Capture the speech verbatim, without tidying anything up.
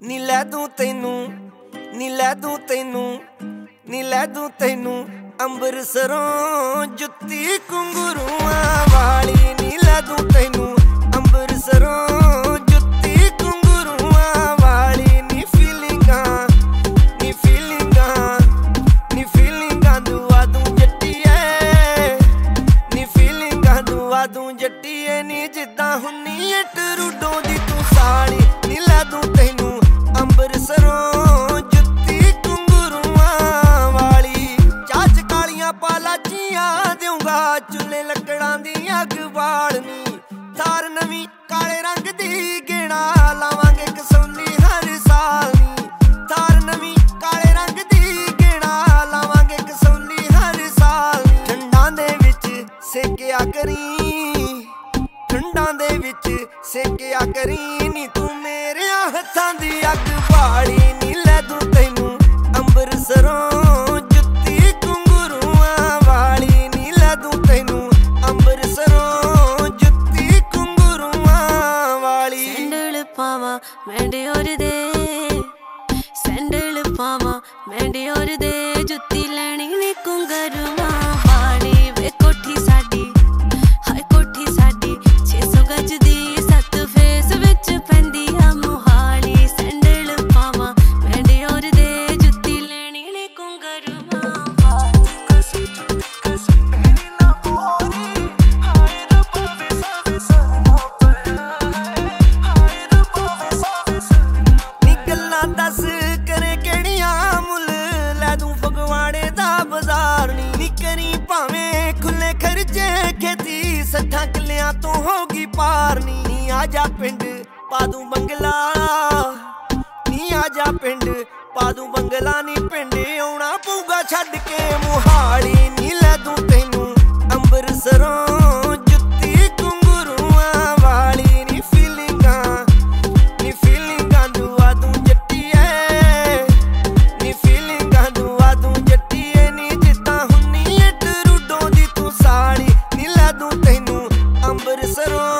ਨੀ ਲੈ ਦੂੰ ਤੈਨੂੰ ਨੀ ਲੈ ਦੂੰ ਤੈਨੂੰ ਨੀ ਲੈ ਦੂੰ ਤੈਨੂੰ ਅੰਬਰਸਰੋਂ ਜੁੱਤੀ ਘੁੰਗਰੂਆਂ ਵਾਲੀ ਨੀ ਲੈ ਦੂੰ ਤੈਨੂੰ ਅੰਬਰਸਰੋਂ ਜੁੱਤੀ ਘੁੰਗਰੂਆਂ ਵਾਲੀ ਨੀ ਫੀਲਿੰਗਾਂ ਨੀ ਫੀਲਿੰਗਾਂ ਨੀ ਫੀਲਿੰਗਾਂ ਦੁਆ ਦੂੰ ਜੱਟੀਏ ਨੀ ਫੀਲਿੰਗਾਂ ਦੁਆ ਦੂੰ ਜੱਟੀਏ ਨੀ ਜਿੱਦਾਂ ਹੁੰਨੀ ਏ ਟਰੂਡੋ ਦੀ ਤੂੰ ਸਾਲੀ ਨੀ ਲੈ ਦੂੰ ਤੈਨੂੰ ਅੰਬਰਸਰੋਂ ਜੁੱਤੀ ਘੁੰਗਰੂਆਂ ਵਾਲੀ ਚਾਚ ਕਾਲੀਆਂ ਪਾਲਾਚੀਆਂ ਦੇਊਂਗਾ ਚੁੱਲੇ ਲੱਕੜਾਂ ਦੀ ਅੱਗ ਬਾਲਣੀ ਥਾਰ ਨਵੀਂ ਕਾਲੇ ਰੰਗ ਦੀ ਗਿਣਾ ਲਾਵਾਂਗੇ ਕਸੌਲੀ ਹਰ ਸਾਲ ਨੀ ਥਾਰ ਨਵੀਂ ਕਾਲੇ ਰੰਗ ਦੀ ਗਿਣਾ ਲਾਵਾਂਗੇ ਕਸੌਲੀ ਹਰ ਸਾਲ ਨੀ ਠੰਡਾਂ ਦੇ ਵਿੱਚ ਸੇਕਿਆ ਕਰੀ ਠੰਡਾਂ ਦੇ ਵਿੱਚ ਸੇਕਿਆ ਕਰੀ ਨੀ ਤੂੰ ਮੇਰਿਆਂ ਹੱਥਾਂ ਦੀ ਅੱਗ ਬਾਲੀ ਨੀ ਲੈ ਦੂੰ ਤੈਨੂੰ ਅੰਬਰਸਰੋਂ ਜੁੱਤੀ ਘੁੰਗਰੂਆਂ ਵਾਲੀ ਨੀ ਲੈ ਦੂੰ ਤੈਨੂੰ ਅੰਬਰਸਰੋਂ ਜੁੱਤੀ ਘੁੰਗਰੂਆਂ ਵਾਲੀ ਸੈਂਡਲ ਪਾਵਾਂ ਮੈਂ ਡਿਓਰ ਦੇ ਸੈਂਡਲ ਪਾਵਾਂ ਮੈਂ ਡਿਓਰ ਦੇ ਜੁੱਤੀ ਲੈਣੀ ਨੀ ਘੁੰਗਰੂਆਂ ਵਾਲੀ ਵੇ ਕੋਠੀ ਸਾਡੀ ਹਾਏ ਕੋਠੀ ਸਾਡੀ ਛੇ ਸੌ ਗਜ ਦੀ ਸੱਤ ਫੇਸ ਵਿੱਚ ਪੈਂਦੀ ਆ ਮੁਹਾਲੀ ਸੈਂਡਲ ਪਾਵਾਂ ਮੈਂ ਡਿਓਰ ਦੇ ਜੁੱਤੀ ਲੈਣੀ ਨੀ ਘੁੰਗਰੂਆਂ ਨੀ ਗੱਲਾਂ ਦੱਸ ਕਰੇ ਕਿਹੜੀਆਂ ਮੁੱਲ ਲੈ ਦੂੰ ਫਗਵਾੜੇ ਦਾ ਬਾਜ਼ਾਰ ਨੀ ਨੀ ਕਰੀ ਭਾਵੇਂ ਖੁੱਲੇ ਖਰਚੇ ਖੇਤੀ ਸੱਠਾਂ ਕਿੱਲਿਆਂ ਤੋਂ ਹੋਗੀ ਪਾਰ ਨੀ ਨੀ ਆ ਜਾ ਪਿੰਡ ਪਾ ਦੂੰ ਬੰਗਲਾ ਨੀ ਆ ਜਾ ਪਿੰਡ ਪਾ ਦੂੰ ਬੰਗਲਾ ਨੀ ਪਿੰਡ ਆਉਣਾ ਪਊਗਾ ਛੱਡ ਕੇ ਮੁਹਾਲੀ ਨੀ ਲੈ ਦੂੰ ਤੈਨੂੰ ਅੰਬਰਸਰੋਂ ਜੁੱਤੀ ਘੁੰਗਰੂਆਂ ਵਾਲੀ ਨੀ ਫੀਲਿੰਗਾਂ ਨੀ ਫੀਲਿੰਗਾਂ ਦੁਆ ਦੂੰ ਜੱਟੀਏ ਨੀ ਫੀਲਿੰਗਾਂ ਦੁਆ ਦੂੰ ਜੱਟੀਏ ਨੀ ਜਿੱਦਾਂ ਹੁੰਨੀ ਏ ਟਰੂਡੋ ਦੀ ਤੂੰ ਸਾਲੀ ਨੀ ਲੈ ਦੂੰ ਤੈਨੂੰ ਅੰਬਰਸਰੋਂ